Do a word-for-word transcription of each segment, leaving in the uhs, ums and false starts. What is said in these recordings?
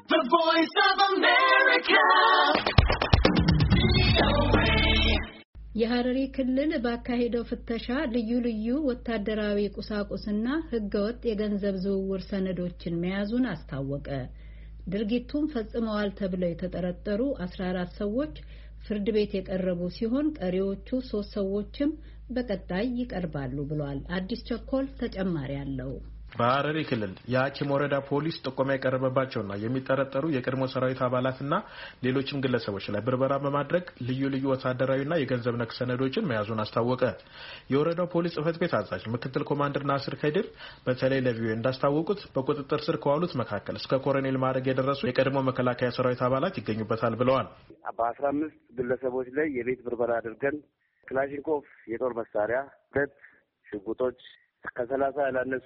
The Voice of America. የሐረሪ ክልል ባካሄደው ፍተሻ ልዩ ልዩ ወታደራዊ ቁሳቁስና ህገወጥ የገንዘብ ዝውውር ሰነዶችን መያዙን አስታወቀ። ድርጊቱን ፈጽመዋል ተብለው የተጠረጠሩ አስራ አራት ሰዎች ፍርድ ቤት የቀረቡ ሲሆን ቀሪዎቹ ሶስት ሰዎችም በቀጣይ ይቀርባሉ ብሏል። አዲስ ቸኮል ተጨማሪ አለው። በሐረሪ ክልል የሐኪም ወረዳ ፖሊስ ጥቆማ የቀረበባቸውና የሚጠረጠሩ የቀድሞ ሰራዊት አባላትና ሌሎችም ግለሰቦች ላይ ብርበራ በማድረግ ልዩ ልዩ ወታደራዊና የገንዘብ ነክ ሰነዶችን መያዙን አስታወቀ። የወረዳው ፖሊስ ጽሕፈት ቤት አዛዥ ምክትል ኮማንደር ናስር ከድር በተለይ ለቪኦኤ እንዳስታወቁት በቁጥጥር ስር ከዋሉት መካከል እስከ ኮሎኔል ማዕረግ የደረሱ የቀድሞ መከላከያ ሰራዊት አባላት ይገኙበታል ብለዋል። በአስራ አምስት ግለሰቦች ላይ የቤት ብርበራ አድርገን ክላሽንኮቭ የጦር መሳሪያ፣ ሁለት ሽጉጦች፣ ከሰላሳ ያላነሱ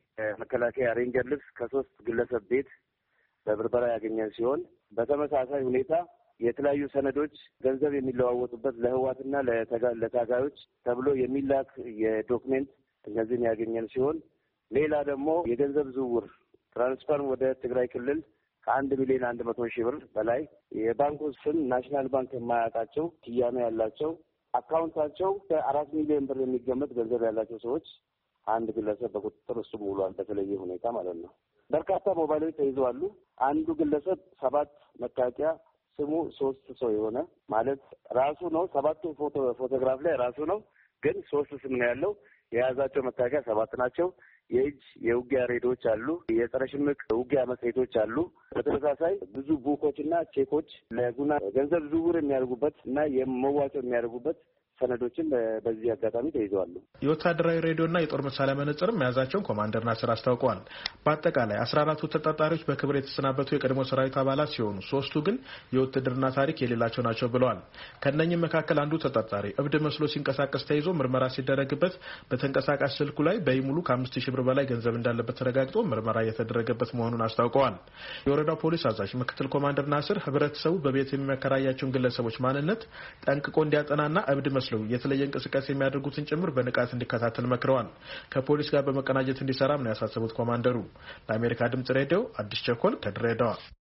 መከላከያ ሬንጀር ልብስ ከሶስት ግለሰብ ቤት በብርበራ ያገኘን ሲሆን በተመሳሳይ ሁኔታ የተለያዩ ሰነዶች ገንዘብ የሚለዋወጡበት ለህዋትና ለታጋዮች ተብሎ የሚላክ የዶክሜንት እነዚህን ያገኘን ሲሆን ሌላ ደግሞ የገንዘብ ዝውውር ትራንስፈር ወደ ትግራይ ክልል ከአንድ ሚሊዮን አንድ መቶ ሺህ ብር በላይ የባንኩ ስም ናሽናል ባንክ የማያውቃቸው ስያሜ ያላቸው አካውንታቸው ከአራት ሚሊዮን ብር የሚገመት ገንዘብ ያላቸው ሰዎች አንድ ግለሰብ በቁጥጥር ውስጥ ውሏል። በተለየ ሁኔታ ማለት ነው። በርካታ ሞባይሎች ተይዘዋል። አንዱ ግለሰብ ሰባት መታወቂያ ስሙ ሶስት ሰው የሆነ ማለት ራሱ ነው። ሰባቱ ፎቶ ፎቶግራፍ ላይ ራሱ ነው፣ ግን ሶስት ስም ነው ያለው። የያዛቸው መታወቂያ ሰባት ናቸው። የእጅ የውጊያ ሬዲዮች አሉ። የጸረ ሽምቅ ውጊያ መጽሔቶች አሉ። በተመሳሳይ ብዙ ቡኮችና ቼኮች ለጉና ገንዘብ ዝውውር የሚያደርጉበት እና የመዋጮ የሚያደርጉበት ሰነዶችን በዚህ አጋጣሚ ተይዘዋል። የወታደራዊ ሬዲዮና የጦር መሳሪያ መነጽርም መያዛቸውን ኮማንደር ናስር አስታውቀዋል። በአጠቃላይ አስራ አራቱ ተጠርጣሪዎች በክብር የተሰናበቱ የቀድሞ ሰራዊት አባላት ሲሆኑ ሶስቱ ግን የውትድርና ታሪክ የሌላቸው ናቸው ብለዋል። ከነኚህም መካከል አንዱ ተጠርጣሪ እብድ መስሎ ሲንቀሳቀስ ተይዞ ምርመራ ሲደረግበት በተንቀሳቃሽ ስልኩ ላይ በይሙሉ ከአምስት ሺህ ብር በላይ ገንዘብ እንዳለበት ተረጋግጦ ምርመራ እየተደረገበት መሆኑን አስታውቀዋል። የወረዳው ፖሊስ አዛዥ ምክትል ኮማንደር ናስር ህብረተሰቡ በቤት የሚያከራያቸውን ግለሰቦች ማንነት ጠንቅቆ እንዲያጠናና እብድ የተለየ እንቅስቃሴ የሚያደርጉትን ጭምር በንቃት እንዲከታተል መክረዋል። ከፖሊስ ጋር በመቀናጀት እንዲሰራም ነው ያሳሰቡት ኮማንደሩ። ለአሜሪካ ድምጽ ሬዲዮ አዲስ ቸኮል ከድሬዳዋ